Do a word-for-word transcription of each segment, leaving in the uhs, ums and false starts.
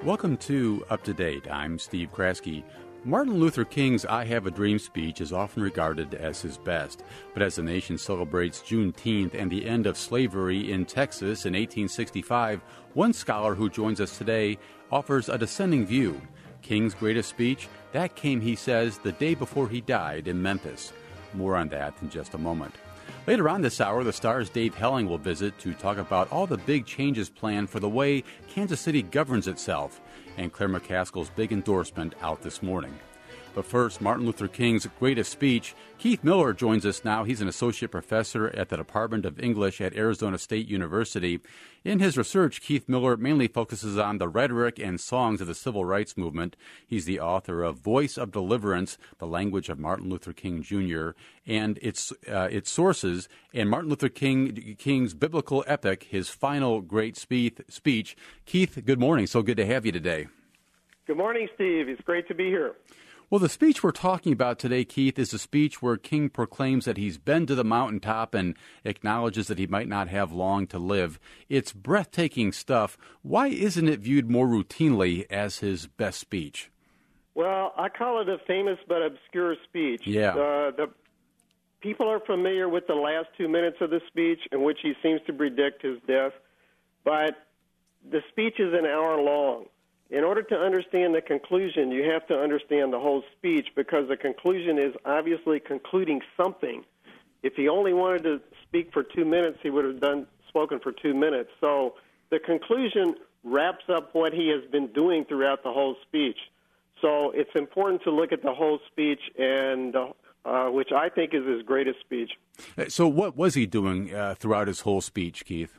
Welcome to Up to Date. I'm Steve Kraske. Martin Luther King's I Have a Dream speech is often regarded as his best, but as the nation celebrates Juneteenth and the end of slavery in Texas in eighteen sixty-five, one scholar who joins us today offers a dissenting view. King's greatest speech, that came, he says, the day before he died in Memphis. More on that in just a moment. Later on this hour, the Star's Dave Helling will visit to talk about all the big changes planned for the way Kansas City governs itself, and Claire McCaskill's big endorsement out this morning. But first, Martin Luther King's greatest speech. Keith Miller joins us now. He's an associate professor at the Department of English at Arizona State University. In his research, Keith Miller mainly focuses on the rhetoric and songs of the civil rights movement. He's the author of Voice of Deliverance, the Language of Martin Luther King Junior, and its uh, its sources, and Martin Luther King King's biblical epic, his final great speech. speech. Keith, good morning. So good to have you today. Good morning, Steve. It's great to be here. Well, the speech we're talking about today, Keith, is a speech where King proclaims that he's been to the mountaintop and acknowledges that he might not have long to live. It's breathtaking stuff. Why isn't it viewed more routinely as his best speech? Well, I call it a famous but obscure speech. Yeah. Uh, the people are familiar with the last two minutes of the speech in which he seems to predict his death, but the speech is an hour long. In order to understand the conclusion, you have to understand the whole speech, because the conclusion is obviously concluding something. If he only wanted to speak for two minutes, he would have done spoken for two minutes. So the conclusion wraps up what he has been doing throughout the whole speech. So it's important to look at the whole speech, and uh, uh, which I think is his greatest speech. So what was he doing uh, throughout his whole speech, Keith?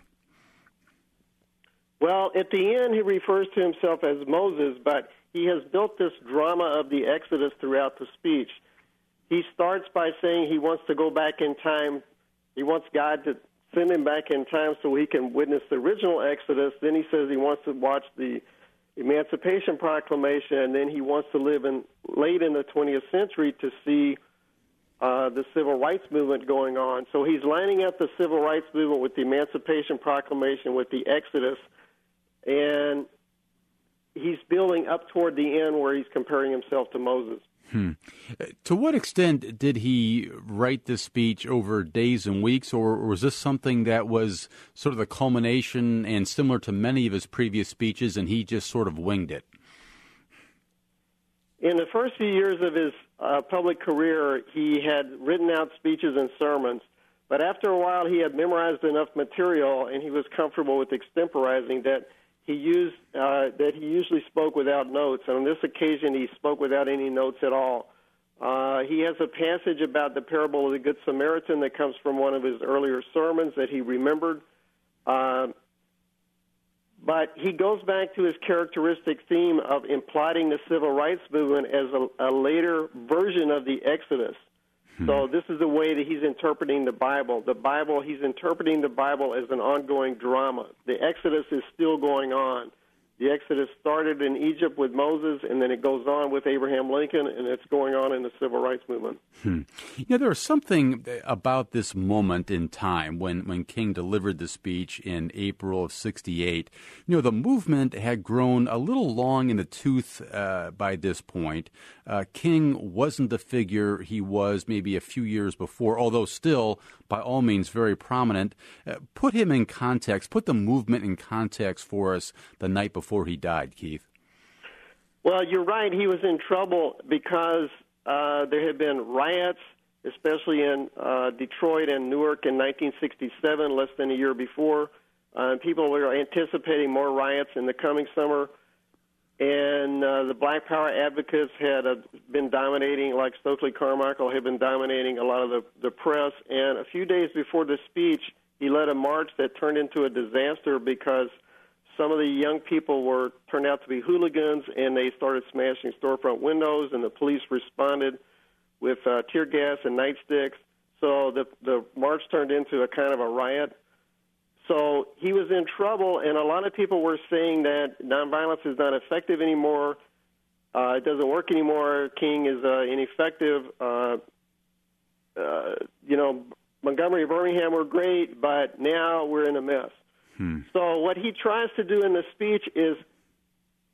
Well, at the end, he refers to himself as Moses, but he has built this drama of the Exodus throughout the speech. He starts by saying he wants to go back in time. He wants God to send him back in time so he can witness the original Exodus. Then he says he wants to watch the Emancipation Proclamation, and then he wants to live in late in the twentieth century to see uh, the civil rights movement going on. So he's lining up the civil rights movement with the Emancipation Proclamation, with the Exodus, and he's building up toward the end where he's comparing himself to Moses. Hmm. To what extent did he write this speech over days and weeks, or was this something that was sort of the culmination and similar to many of his previous speeches, and he just sort of winged it? In the first few years of his uh, public career, he had written out speeches and sermons, but after a while he had memorized enough material and he was comfortable with extemporizing that He used uh, that he usually spoke without notes, and on this occasion he spoke without any notes at all. Uh, he has a passage about the parable of the Good Samaritan that comes from one of his earlier sermons that he remembered. Uh, but he goes back to his characteristic theme of imploding the civil rights movement as a, a later version of the Exodus. So this is the way that he's interpreting the Bible. The Bible, he's interpreting the Bible as an ongoing drama. The Exodus is still going on. The Exodus started in Egypt with Moses, and then it goes on with Abraham Lincoln, and it's going on in the civil rights movement. Hmm. You know, there was something about this moment in time when, when King delivered the speech in April of sixty-eight. You know, the movement had grown a little long in the tooth uh, by this point. Uh, King wasn't the figure he was maybe a few years before, although still, by all means, very prominent. Uh, put him in context, put the movement in context for us the night before he died, Keith. Well, you're right. He was in trouble because uh, there had been riots, especially in uh, Detroit and Newark in nineteen sixty-seven, less than a year before. Uh, people were anticipating more riots in the coming summer. And uh, the Black Power advocates had uh, been dominating, like Stokely Carmichael had been dominating a lot of the, the press. And a few days before the speech, he led a march that turned into a disaster because some of the young people were turned out to be hooligans, and they started smashing storefront windows, and the police responded with uh, tear gas and nightsticks. So the, the march turned into a kind of a riot. So he was in trouble, and a lot of people were saying that nonviolence is not effective anymore. Uh, it doesn't work anymore. King is uh, ineffective. Uh, uh, you know, Montgomery and Birmingham were great, but now we're in a mess. Hmm. So what he tries to do in the speech is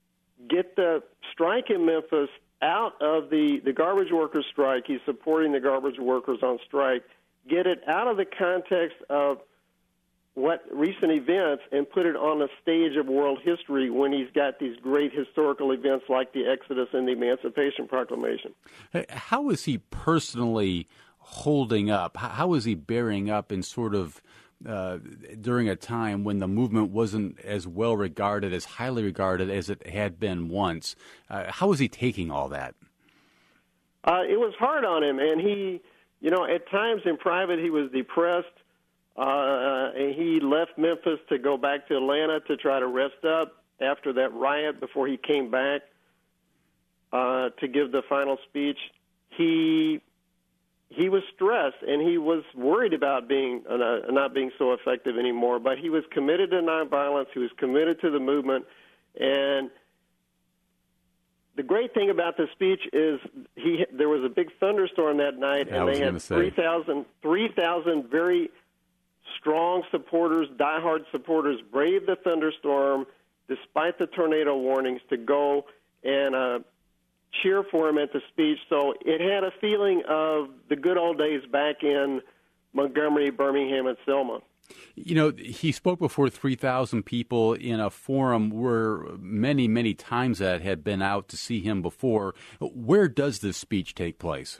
get the strike in Memphis out of the, the garbage workers strike. He's supporting the garbage workers on strike. Get it out of the context of what recent events and put it on the stage of world history when he's got these great historical events like the Exodus and the Emancipation Proclamation. How is he personally holding up? How is he bearing up in sort of uh, during a time when the movement wasn't as well regarded, as highly regarded as it had been once? Uh, how is he taking all that? Uh, it was hard on him, and he, you know, at times in private he was depressed. Uh, and he left Memphis to go back to Atlanta to try to rest up after that riot before he came back uh, to give the final speech. He he was stressed, and he was worried about being uh, not being so effective anymore. But he was committed to nonviolence. He was committed to the movement. And the great thing about the speech is he there was a big thunderstorm that night, yeah, and they had three thousand very strong supporters, diehard supporters, braved the thunderstorm despite the tornado warnings to go and uh, cheer for him at the speech. So it had a feeling of the good old days back in Montgomery, Birmingham, and Selma. You know, he spoke before three thousand people in a forum where many, many times that had been out to see him before. Where does this speech take place?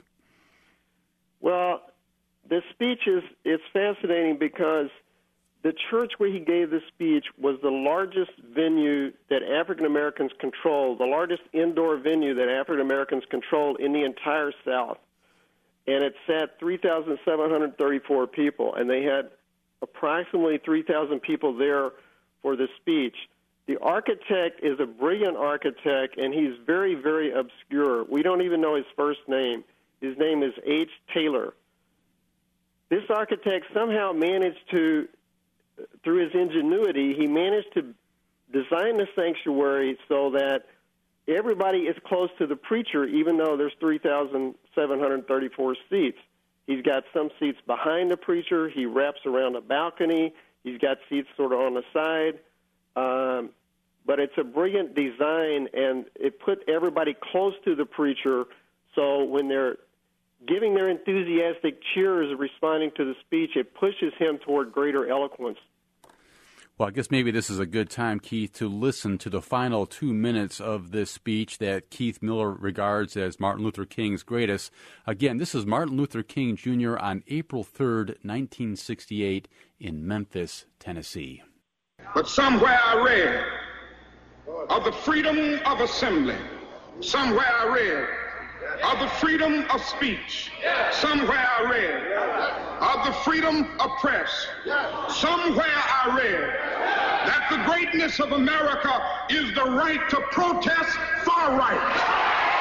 Well, this speech is it's fascinating because the church where he gave the speech was the largest venue that African Americans control, the largest indoor venue that African Americans control in the entire South. And it sat three thousand seven hundred thirty-four people, and they had approximately three thousand people there for the speech. The architect is a brilliant architect, and he's very, very obscure. We don't even know his first name. His name is H. Taylor. This architect somehow managed to, through his ingenuity, he managed to design the sanctuary so that everybody is close to the preacher, even though there's three thousand seven hundred thirty-four seats. He's got some seats behind the preacher. He wraps around a balcony. He's got seats sort of on the side. Um, but it's a brilliant design, and it put everybody close to the preacher, so when they're giving their enthusiastic cheers responding to the speech, it pushes him toward greater eloquence. Well, I guess maybe this is a good time, Keith, to listen to the final two minutes of this speech that Keith Miller regards as Martin Luther King's greatest. Again, this is Martin Luther King Junior on April third, nineteen sixty-eight in Memphis, Tennessee. But somewhere I read of the freedom of assembly. Somewhere I read of the freedom of speech. Somewhere I read of the freedom of press. Somewhere I read that the greatness of America is the right to protest far right.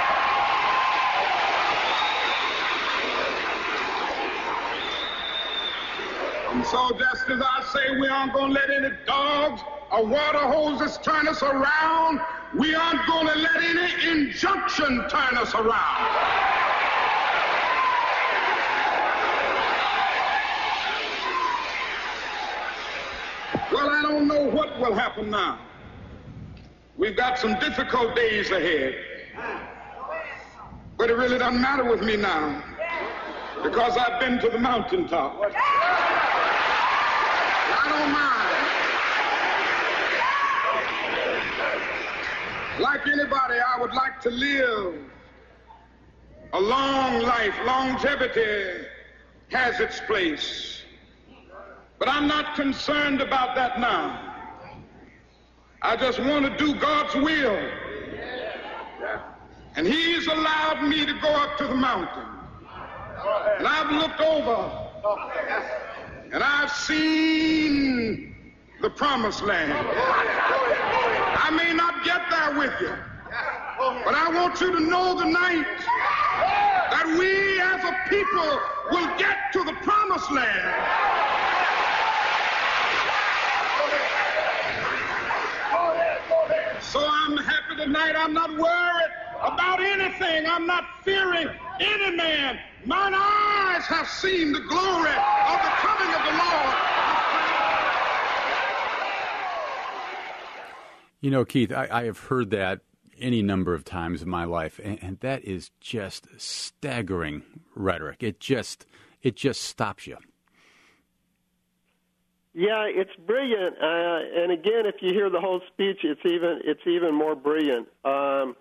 And so just as I say we aren't going to let any dogs or water hoses turn us around, we aren't going to let any injunction turn us around. Well, I don't know what will happen now. We've got some difficult days ahead. But it really doesn't matter with me now, because I've been to the mountaintop. I don't mind. Like anybody, I would like to live a long life. Longevity has its place. But I'm not concerned about that now. I just want to do God's will. And He's allowed me to go up to the mountain. And I've looked over and I've seen the promised land. I may not get there with you, but I want you to know tonight that we as a people will get to the promised land. So I'm happy tonight. I'm not worried about anything. I'm not fearing any man. Mine eyes have seen the glory of the coming of the Lord. You know, Keith, I, I have heard that any number of times in my life, and, and that is just staggering rhetoric. It just it just stops you. Yeah, it's brilliant. Uh, and again, if you hear the whole speech, it's even it's even more brilliant. Um,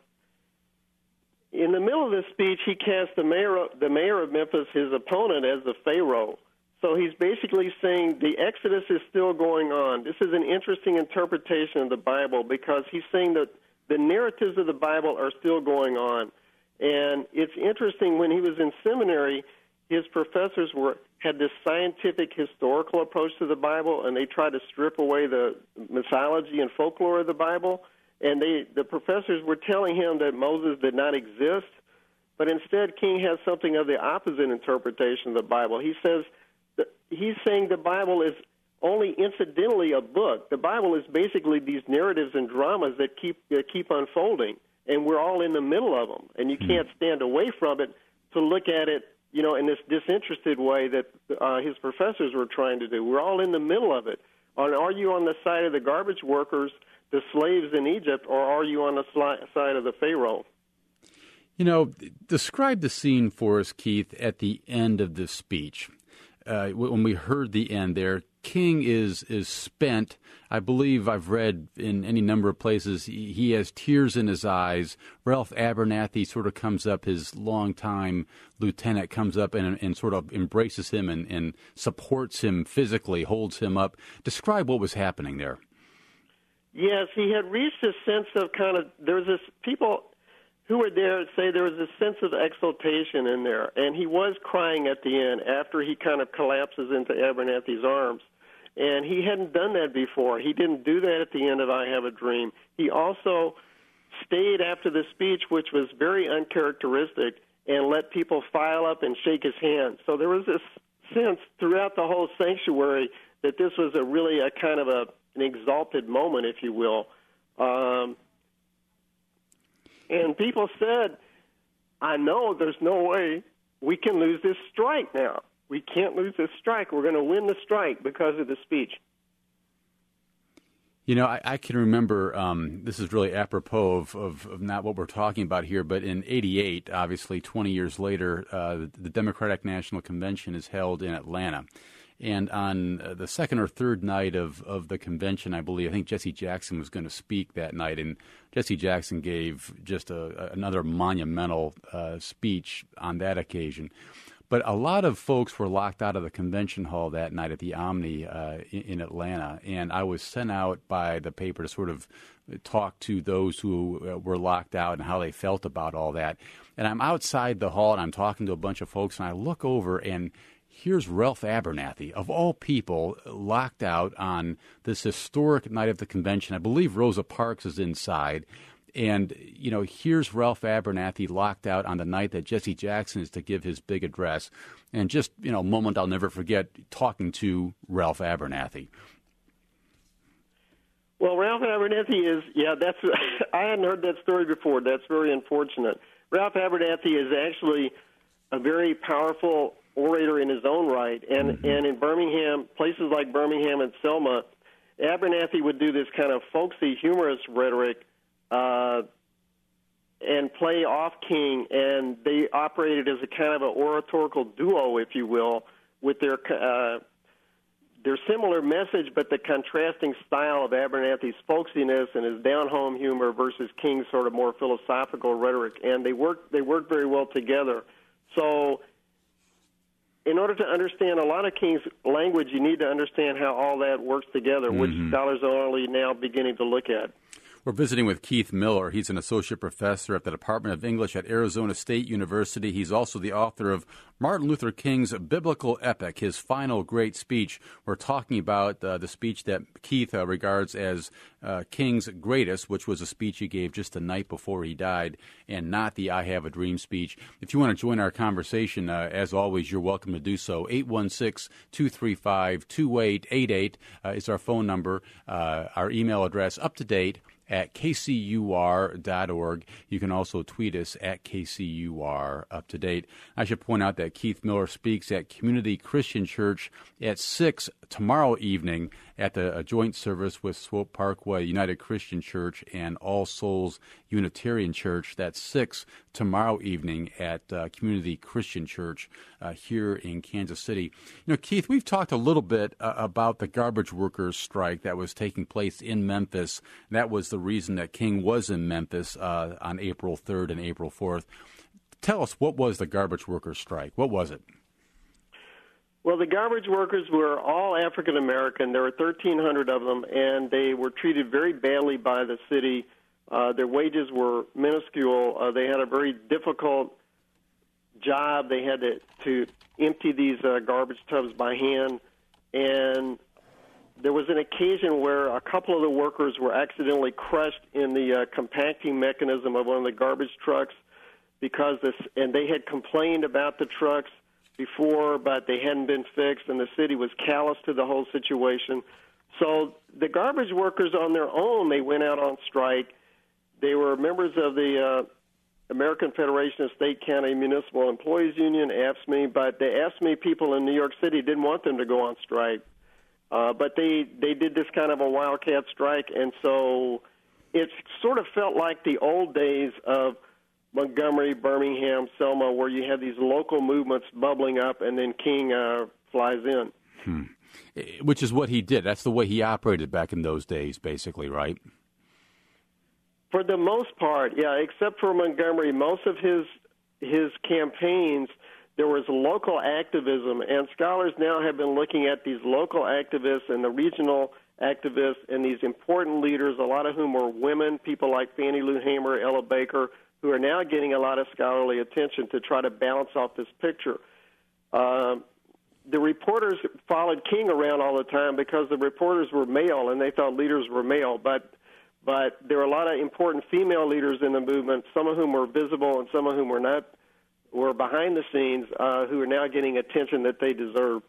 in the middle of the speech, he cast the mayor of, the mayor of Memphis, his opponent, as the Pharaoh. So he's basically saying the Exodus is still going on. This is an interesting interpretation of the Bible because he's saying that the narratives of the Bible are still going on. And it's interesting, when he was in seminary, his professors were had this scientific historical approach to the Bible, and they tried to strip away the mythology and folklore of the Bible. And they the professors were telling him that Moses did not exist, but instead King has something of the opposite interpretation of the Bible. He says that he's saying the Bible is only incidentally a book. The Bible is basically these narratives and dramas that keep that keep unfolding, and we're all in the middle of them, and you can't stand away from it to look at it, you know, in this disinterested way that uh, his professors were trying to do. We're all in the middle of it. Or are you on the side of the garbage workers, the slaves in Egypt, or are you on the sli- side of the Pharaoh? You know, describe the scene for us, Keith, at the end of this speech. Uh, when we heard the end there, King is is spent. I believe I've read in any number of places he, he has tears in his eyes. Ralph Abernathy sort of comes up, his longtime lieutenant comes up and, and sort of embraces him and, and supports him physically, holds him up. Describe what was happening there. Yes, he had reached a sense of kind of, there was this, people who were there say there was a sense of exultation in there, and he was crying at the end after he kind of collapses into Abernathy's arms. And he hadn't done that before. He didn't do that at the end of I Have a Dream. He also stayed after the speech, which was very uncharacteristic, and let people file up and shake his hand. So there was this sense throughout the whole sanctuary that this was a really a kind of a, an exalted moment, if you will. Um, and people said, I know there's no way we can lose this strike now. We can't lose this strike. We're going to win the strike because of the speech. You know, I, I can remember, um, this is really apropos of, of, of not what we're talking about here, but in eighty-eight, obviously twenty years later, uh, the, the Democratic National Convention is held in Atlanta. And on uh, the second or third night of, of the convention, I believe, I think Jesse Jackson was going to speak that night. And Jesse Jackson gave just a, another monumental uh, speech on that occasion. But a lot of folks were locked out of the convention hall that night at the Omni uh, in, in Atlanta, and I was sent out by the paper to sort of talk to those who uh, were locked out and how they felt about all that. And I'm outside the hall, and I'm talking to a bunch of folks, and I look over, and here's Ralph Abernathy, of all people, locked out on this historic night of the convention. I believe Rosa Parks is inside. And, you know, here's Ralph Abernathy locked out on the night that Jesse Jackson is to give his big address. And just, you know, a moment I'll never forget talking to Ralph Abernathy. Well, Ralph Abernathy is, yeah, that's, I hadn't heard that story before. That's very unfortunate. Ralph Abernathy is actually a very powerful orator in his own right. And, mm-hmm. and in Birmingham, places like Birmingham and Selma, Abernathy would do this kind of folksy, humorous rhetoric Uh, and play off King, and they operated as a kind of an oratorical duo, if you will, with their uh, their similar message, but the contrasting style of Abernathy's folksiness and his down-home humor versus King's sort of more philosophical rhetoric, and they work they work very well together. So, in order to understand a lot of King's language, you need to understand how all that works together, mm-hmm. which scholars are only now beginning to look at. We're visiting with Keith Miller. He's an associate professor at the Department of English at Arizona State University. He's also the author of Martin Luther King's Biblical Epic, his final great speech. We're talking about uh, the speech that Keith uh, regards as uh, King's greatest, which was a speech he gave just the night before he died, and not the I Have a Dream speech. If you want to join our conversation, uh, as always, you're welcome to do so. eight one six, two three five, two eight eight eight uh, is our phone number. Uh, our email address, up to date, at k c u r dot org. You can also tweet us at K C U R Up to Date. I should point out that Keith Miller speaks at Community Christian Church at six tomorrow evening at the a joint service with Swope Parkway United Christian Church and All Souls Unitarian Church. That's six tomorrow evening at uh, Community Christian Church uh, here in Kansas City. You know, Keith, we've talked a little bit uh, about the garbage workers strike that was taking place in Memphis. That was the reason that King was in Memphis uh, on April third and April fourth. Tell us, what was the garbage workers strike? What was it? Well, the garbage workers were all African American. There were thirteen hundred of them, and they were treated very badly by the city. Uh, their wages were minuscule. Uh, they had a very difficult job. They had to, to empty these uh, garbage tubs by hand, and there was an occasion where a couple of the workers were accidentally crushed in the uh, compacting mechanism of one of the garbage trucks because this, and they had complained about the trucks before, but they hadn't been fixed, and the city was callous to the whole situation. So the garbage workers on their own, they went out on strike. They were members of the uh, American Federation of State, County, Municipal Employees Union, A F S C M E, but the A F S C M E people in New York City didn't want them to go on strike. Uh, but they, they did this kind of a wildcat strike, and so it sort of felt like the old days of Montgomery, Birmingham, Selma, where you have these local movements bubbling up, and then King uh, flies in. Hmm. Which is what he did. That's the way he operated back in those days, basically, right? For the most part, yeah, except for Montgomery, most of his his campaigns, there was local activism, and scholars now have been looking at these local activists and the regional activists and these important leaders, a lot of whom were women, people like Fannie Lou Hamer, Ella Baker, who are now getting a lot of scholarly attention to try to balance off this picture. Uh, the reporters followed King around all the time because the reporters were male and they thought leaders were male, but but there were a lot of important female leaders in the movement, some of whom were visible and some of whom were not, were behind the scenes, uh, who are now getting attention that they deserve.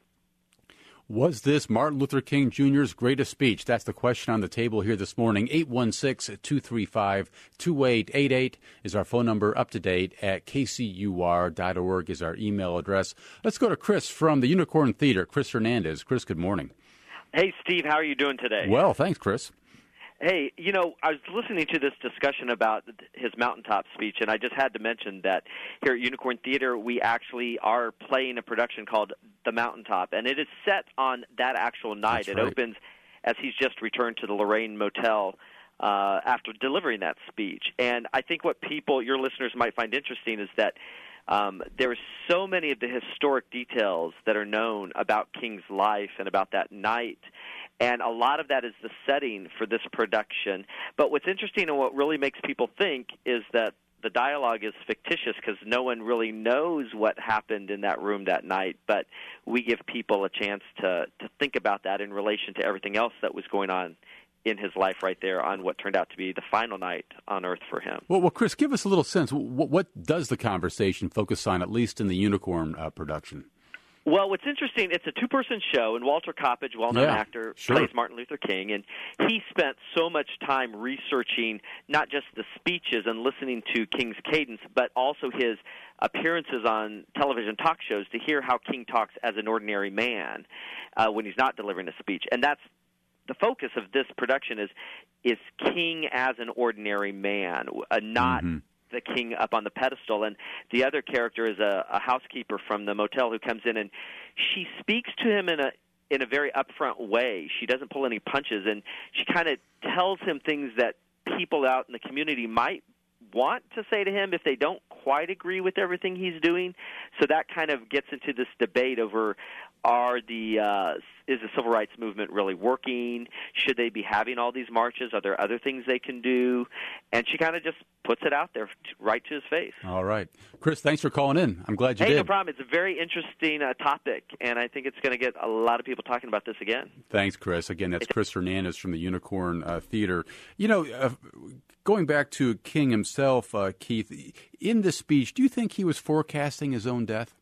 Was this Martin Luther King Junior's greatest speech? That's the question on the table here this morning. eight one six, two three five, two eight eight eight is our phone number. Up to date at k c u r dot org is our email address. Let's go to Chris from the Unicorn Theater. Chris Hernandez. Chris, good morning. Hey, Steve, how are you doing today? Well, thanks, Chris. Hey, you know, I was listening to this discussion about his mountaintop speech, and I just had to mention that here at Unicorn Theater, we actually are playing a production called The Mountaintop, and it is set on that actual night. That's it right. opens as he's just returned to the Lorraine Motel uh, after delivering that speech. And I think what people, your listeners, might find interesting is that um, there are so many of the historic details that are known about King's life and about that night. And a lot of that is the setting for this production. But what's interesting and what really makes people think is that the dialogue is fictitious because no one really knows what happened in that room that night. But we give people a chance to, to think about that in relation to everything else that was going on in his life right there on what turned out to be the final night on Earth for him. Well, well Chris, give us a little sense. What, what does the conversation focus on, at least in the Unicorn uh, production? Well, what's interesting, it's a two-person show, and Walter Coppage, well-known yeah, actor, sure. plays Martin Luther King, and he spent so much time researching not just the speeches and listening to King's cadence, but also his appearances on television talk shows to hear how King talks as an ordinary man uh, when he's not delivering a speech. And that's the focus of this production is is King as an ordinary man, uh, not mm-hmm. the king up on the pedestal. And the other character is a, a housekeeper from the motel who comes in, and she speaks to him in a in a very upfront way. She doesn't pull any punches, and she kind of tells him things that people out in the community might want to say to him if they don't quite agree with everything he's doing. So that kind of gets into this debate over are the uh, is the civil rights movement really working? Should they be having all these marches? Are there other things they can do? And she kind of just puts it out there right to his face. All right. Chris, thanks for calling in. I'm glad you hey, did. Hey, no problem. It's a very interesting uh, topic, and I think it's going to get a lot of people talking about this again. Thanks, Chris. Again, that's Chris Hernandez from the Unicorn uh, Theater. You know, uh, going back to King himself, uh, Keith, in this speech, do you think he was forecasting his own death?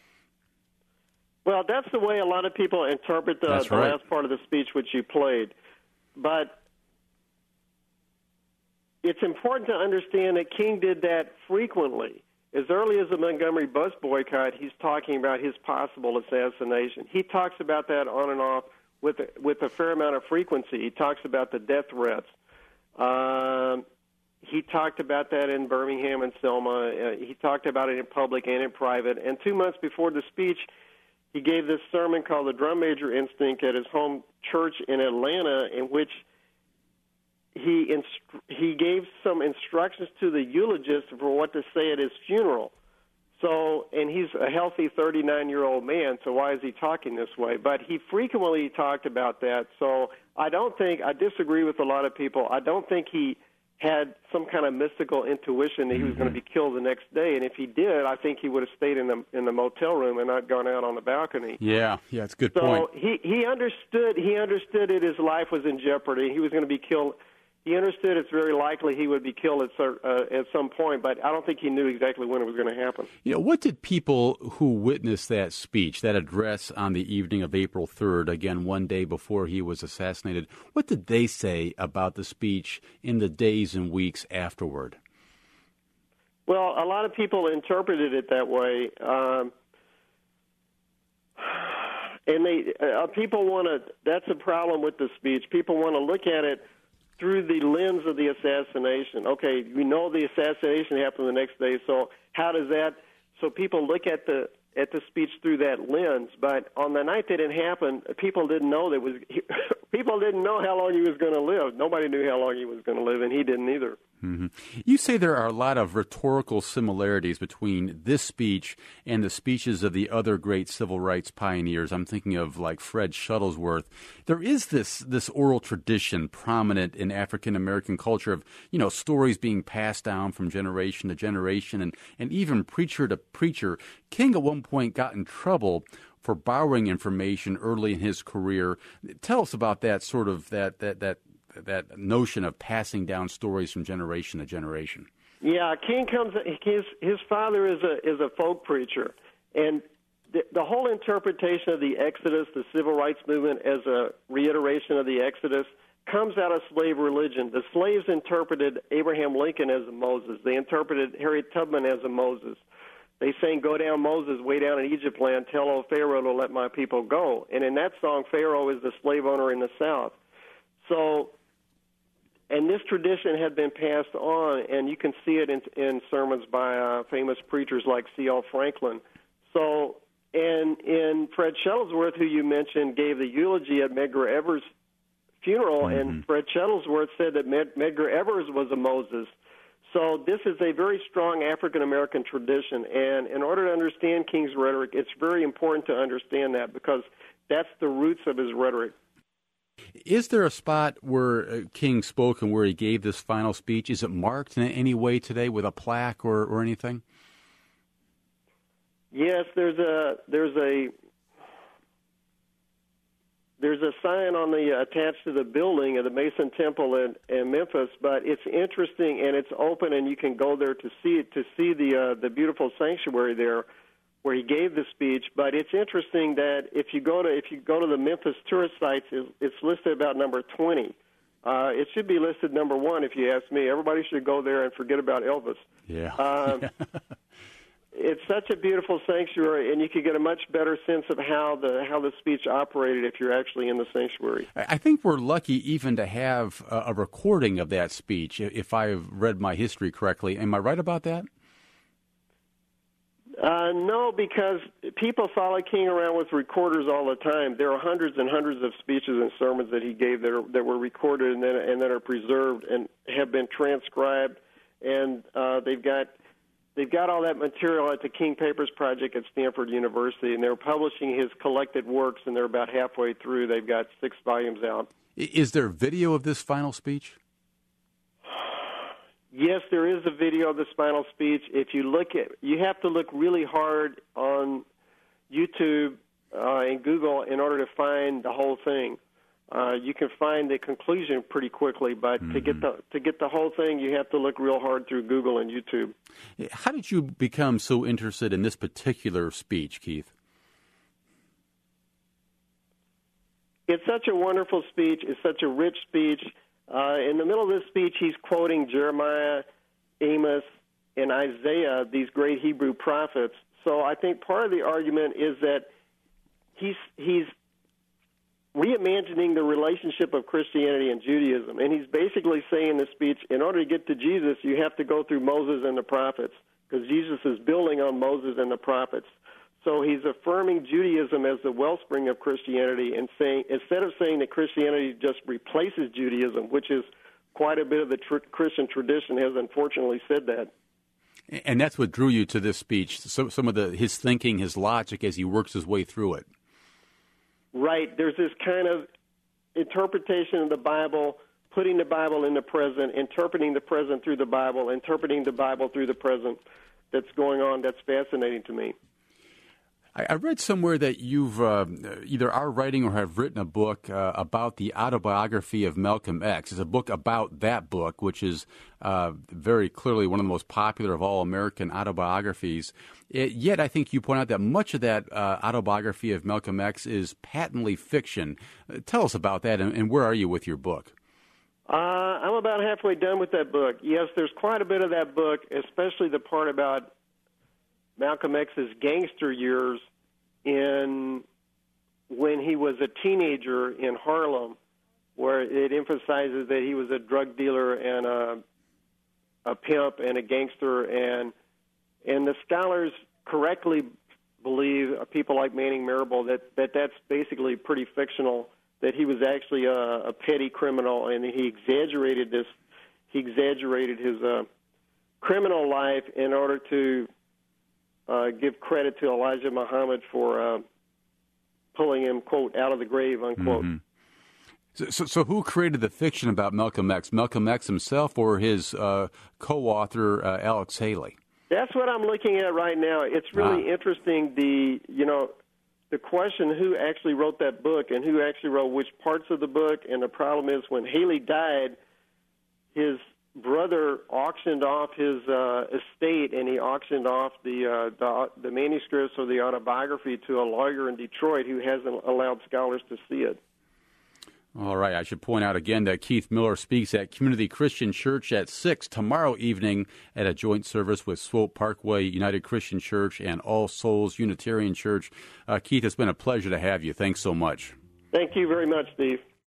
Well, that's the way a lot of people interpret the, the right. last part of the speech which you played. But it's important to understand that King did that frequently. As early as the Montgomery bus boycott, he's talking about his possible assassination. He talks about that on and off with a, with a fair amount of frequency. He talks about the death threats. Um, he talked about that in Birmingham and Selma. Uh, he talked about it in public and in private. And two months before the speech, he gave this sermon called The Drum Major Instinct at his home church in Atlanta, in which he inst- he gave some instructions to the eulogist for what to say at his funeral. So, and he's a healthy thirty-nine-year-old man, so why is he talking this way? But he frequently talked about that. So I don't think, I disagree with a lot of people. I don't think he had some kind of mystical intuition that he was Mm-hmm. going to be killed the next day. And if he did, I think he would have stayed in the in the motel room and not gone out on the balcony. Yeah, yeah, it's a good so point. So he, he understood he understood that his life was in jeopardy. He was going to be killed. He understood it's very likely he would be killed at, uh, at some point, but I don't think he knew exactly when it was going to happen. You know, what did people who witnessed that speech, that address on the evening of April third, again, one day before he was assassinated, what did they say about the speech in the days and weeks afterward? Well, a lot of people interpreted it that way. Um, and they uh, people want to, that's a problem with the speech. People want to look at it through the lens of the assassination. Okay, we know the assassination happened the next day, so how does that, so people look at the at the speech through that lens, but on the night that it happened, people didn't know that was, people didn't know how long he was going to live. Nobody knew how long he was going to live, and he didn't either. Mm-hmm. You say there are a lot of rhetorical similarities between this speech and the speeches of the other great civil rights pioneers. I'm thinking of like Fred Shuttlesworth. There is this this oral tradition prominent in African American culture of, you know, stories being passed down from generation to generation, and, and even preacher to preacher. King at one point got in trouble for borrowing information early in his career. Tell us about that sort of that that that. that notion of passing down stories from generation to generation. Yeah, King comes. His his father is a is a folk preacher, and the, the whole interpretation of the Exodus, the civil rights movement, as a reiteration of the Exodus, comes out of slave religion. The slaves interpreted Abraham Lincoln as a Moses. They interpreted Harriet Tubman as a Moses. They sang, "Go down, Moses, way down in Egypt land. Tell old Pharaoh to let my people go." And in that song, Pharaoh is the slave owner in the South. So. And this tradition had been passed on, and you can see it in, in sermons by uh, famous preachers like C L Franklin. So, and in Fred Shuttlesworth, who you mentioned, gave the eulogy at Medgar Evers' funeral, mm-hmm. and Fred Shuttlesworth said that Med- Medgar Evers was a Moses. So this is a very strong African-American tradition, and in order to understand King's rhetoric, it's very important to understand that because that's the roots of his rhetoric. Is there a spot where King spoke and where he gave this final speech? Is it marked in any way today with a plaque or, or anything? Yes, there's a there's a there's a sign on the uh, attached to the building of the Mason Temple in, in Memphis. But it's interesting and it's open, and you can go there to see it to see the uh, the beautiful sanctuary there, where he gave the speech. But it's interesting that if you go to if you go to the Memphis tourist sites, it's listed about number twenty. Uh, it should be listed number one, if you ask me. Everybody should go there and forget about Elvis. Yeah. Um, it's such a beautiful sanctuary, and you could get a much better sense of how the how the speech operated if you're actually in the sanctuary. I think we're lucky even to have a, a recording of that speech, if I've read my history correctly. Am I right about that? Uh, no, because people follow King around with recorders all the time. There are hundreds and hundreds of speeches and sermons that he gave that, are, that were recorded and, then, and that are preserved and have been transcribed, and uh, they've got they've got all that material at the King Papers Project at Stanford University, and they're publishing his collected works, and they're about halfway through. They've got six volumes out. Is there video of this final speech? Yes, there is a video of the final speech. If you look at, you have to look really hard on YouTube uh, and Google in order to find the whole thing. Uh, you can find the conclusion pretty quickly, but mm-hmm. to get the to get the whole thing, you have to look real hard through Google and YouTube. How did you become so interested in this particular speech, Keith? It's such a wonderful speech. It's such a rich speech. Uh, in the middle of this speech, he's quoting Jeremiah, Amos, and Isaiah, these great Hebrew prophets. So I think part of the argument is that he's he's reimagining the relationship of Christianity and Judaism. And he's basically saying in the speech, in order to get to Jesus, you have to go through Moses and the prophets, because Jesus is building on Moses and the prophets. So he's affirming Judaism as the wellspring of Christianity, and saying, instead of saying that Christianity just replaces Judaism, which is quite a bit of the tr- Christian tradition has unfortunately said that. And that's what drew you to this speech, so, some of the his thinking, his logic as he works his way through it. Right. There's this kind of interpretation of the Bible, putting the Bible in the present, interpreting the present through the Bible, interpreting the Bible through the present that's going on. That's fascinating to me. I read somewhere that you've uh, either are writing or have written a book uh, about the autobiography of Malcolm X. It's a book about that book, which is uh, very clearly one of the most popular of all American autobiographies. It, yet I think you point out that much of that uh, autobiography of Malcolm X is patently fiction. Uh, tell us about that, and, and where are you with your book? Uh, I'm about halfway done with that book. Yes, there's quite a bit of that book, especially the part about Malcolm X's gangster years in when he was a teenager in Harlem, where it emphasizes that he was a drug dealer and a, a pimp and a gangster, and and the scholars correctly believe, uh, people like Manning Marable, that, that that's basically pretty fictional, that he was actually a, a petty criminal, and he exaggerated this, he exaggerated his uh, criminal life in order to Uh, give credit to Elijah Muhammad for uh, pulling him, quote, out of the grave, unquote. Mm-hmm. So, so, so who created the fiction about Malcolm X? Malcolm X himself or his uh, co-author, uh, Alex Haley? That's what I'm looking at right now. It's really ah. interesting, the, you know, the question who actually wrote that book and who actually wrote which parts of the book. And the problem is when Haley died, his brother auctioned off his uh, estate, and he auctioned off the, uh, the the manuscripts or the autobiography to a lawyer in Detroit who hasn't allowed scholars to see it. All right. I should point out again that Keith Miller speaks at Community Christian Church at six tomorrow evening at a joint service with Swope Parkway United Christian Church and All Souls Unitarian Church. Uh, Keith, it's been a pleasure to have you. Thanks so much. Thank you very much, Steve.